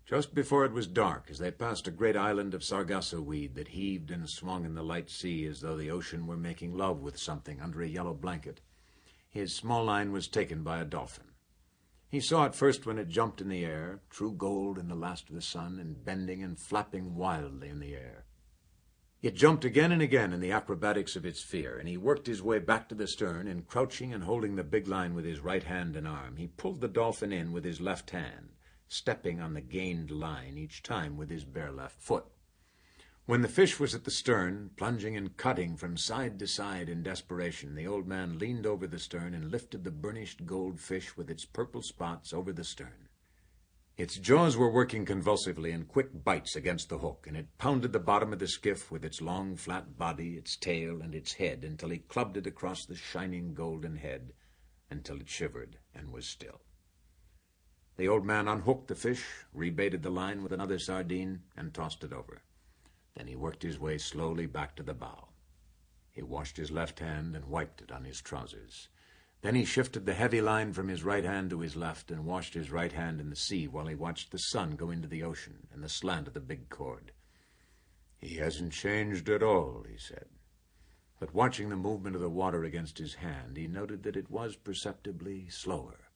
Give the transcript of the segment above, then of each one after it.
Just before it was dark, as they passed a great island of sargasso weed that heaved and swung in the light sea as though the ocean were making love with something under a yellow blanket, his small line was taken by a dolphin. He saw it first when it jumped in the air, true gold in the last of the sun, and bending and flapping wildly in the air. It jumped again and again in the acrobatics of its fear, and he worked his way back to the stern, and crouching and holding the big line with his right hand and arm, he pulled the dolphin in with his left hand, stepping on the gained line each time with his bare left foot. When the fish was at the stern, plunging and cutting from side to side in desperation, the old man leaned over the stern and lifted the burnished gold fish with its purple spots over the stern. Its jaws were working convulsively in quick bites against the hook, and it pounded the bottom of the skiff with its long, flat body, its tail, and its head until he clubbed it across the shining golden head, until it shivered and was still. The old man unhooked the fish, rebaited the line with another sardine, and tossed it over. Then he worked his way slowly back to the bow. He washed his left hand and wiped it on his trousers. Then he shifted the heavy line from his right hand to his left and washed his right hand in the sea while he watched the sun go into the ocean and the slant of the big cord. "He hasn't changed at all," he said. But watching the movement of the water against his hand, he noted that it was perceptibly slower.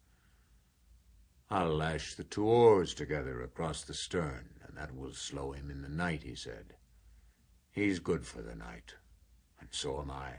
"I'll lash the 2 oars together across the stern, and that will slow him in the night," he said. "He's good for the night, and so am I."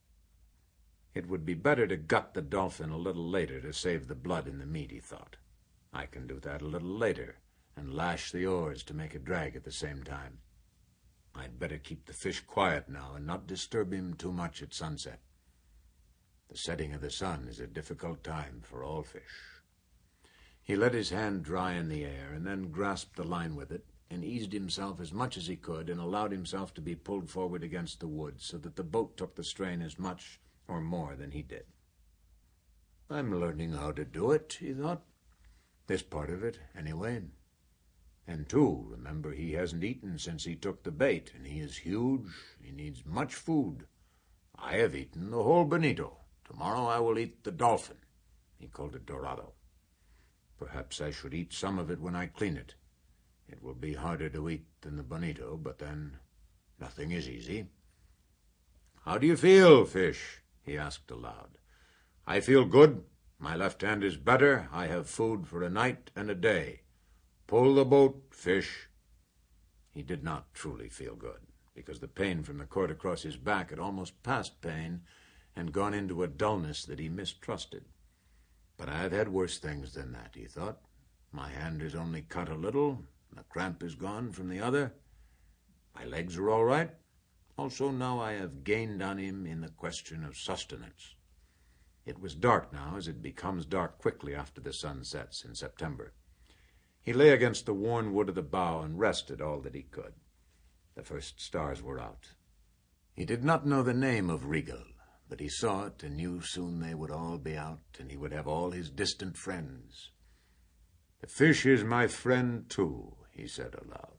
It would be better to gut the dolphin a little later to save the blood in the meat, he thought. I can do that a little later, and lash the oars to make a drag at the same time. I'd better keep the fish quiet now and not disturb him too much at sunset. The setting of the sun is a difficult time for all fish. He let his hand dry in the air and then grasped the line with it and eased himself as much as he could and allowed himself to be pulled forward against the wood so that the boat took the strain as much or more than he did. "I'm learning how to do it," he thought. "This part of it, anyway. And, too, remember he hasn't eaten since he took the bait, and he is huge. He needs much food. I have eaten the whole bonito. Tomorrow I will eat the dolphin." He called it Dorado. "Perhaps I should eat some of it when I clean it. It will be harder to eat than the bonito, but then nothing is easy." "How do you feel, fish?" he asked aloud. "I feel good. My left hand is better. I have food for a night and a day. Pull the boat, fish." He did not truly feel good, because the pain from the cord across his back had almost passed pain and gone into a dullness that he mistrusted. "But I have had worse things than that," he thought. "My hand is only cut a little, and the cramp is gone from the other. My legs are all right. Also, now I have gained on him in the question of sustenance." It was dark now, as it becomes dark quickly after the sun sets in September. He lay against the worn wood of the bow and rested all that he could. The first stars were out. He did not know the name of Regal, but he saw it and knew soon they would all be out, and he would have all his distant friends. "The fish is my friend, too," he said aloud.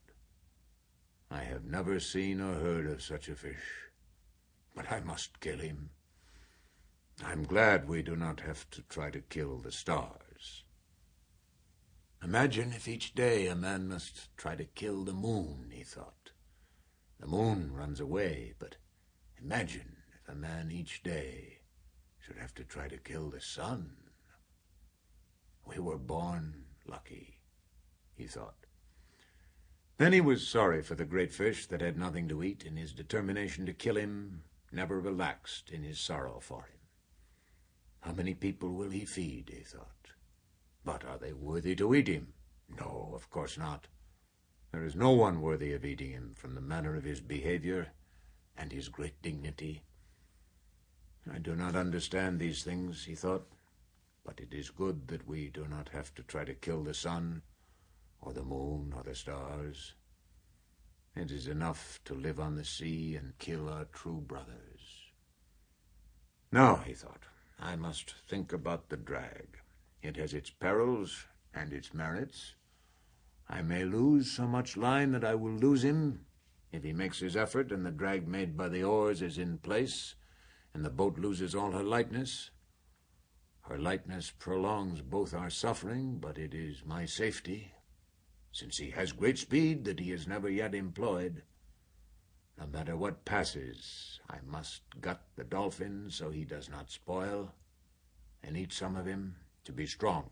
"I have never seen or heard of such a fish, but I must kill him. I'm glad we do not have to try to kill the stars. Imagine if each day a man must try to kill the moon," he thought. "The moon runs away, but imagine if a man each day should have to try to kill the sun. We were born lucky," he thought. Then he was sorry for the great fish that had nothing to eat, and his determination to kill him never relaxed in his sorrow for him. How many people will he feed, he thought. But are they worthy to eat him? No, of course not. There is no one worthy of eating him from the manner of his behavior and his great dignity. I do not understand these things, he thought, but it is good that we do not have to try to kill the sun, or the moon, or the stars. It is enough to live on the sea and kill our true brothers. Now, he thought, I must think about the drag. It has its perils and its merits. I may lose so much line that I will lose him if he makes his effort and the drag made by the oars is in place and the boat loses all her lightness. Her lightness prolongs both our suffering, but it is my safety. since he has great speed that he has never yet employed. No matter what passes, I must gut the dolphin so he does not spoil, and eat some of him to be strong.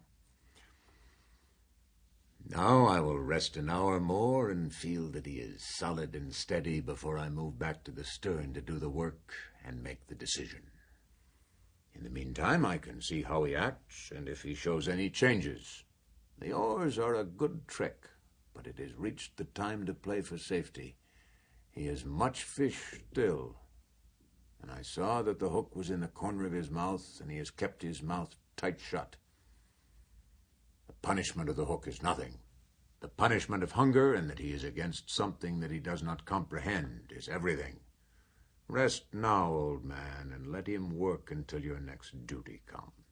Now I will rest an hour more and feel that he is solid and steady before I move back to the stern to do the work and make the decision. In the meantime, I can see how he acts and if he shows any changes. The oars are a good trick, but it has reached the time to play for safety. He has much fish still, and I saw that the hook was in the corner of his mouth, and he has kept his mouth tight shut. The punishment of the hook is nothing. The punishment of hunger, and that he is against something that he does not comprehend, is everything. Rest now, old man, and let him work until your next duty comes.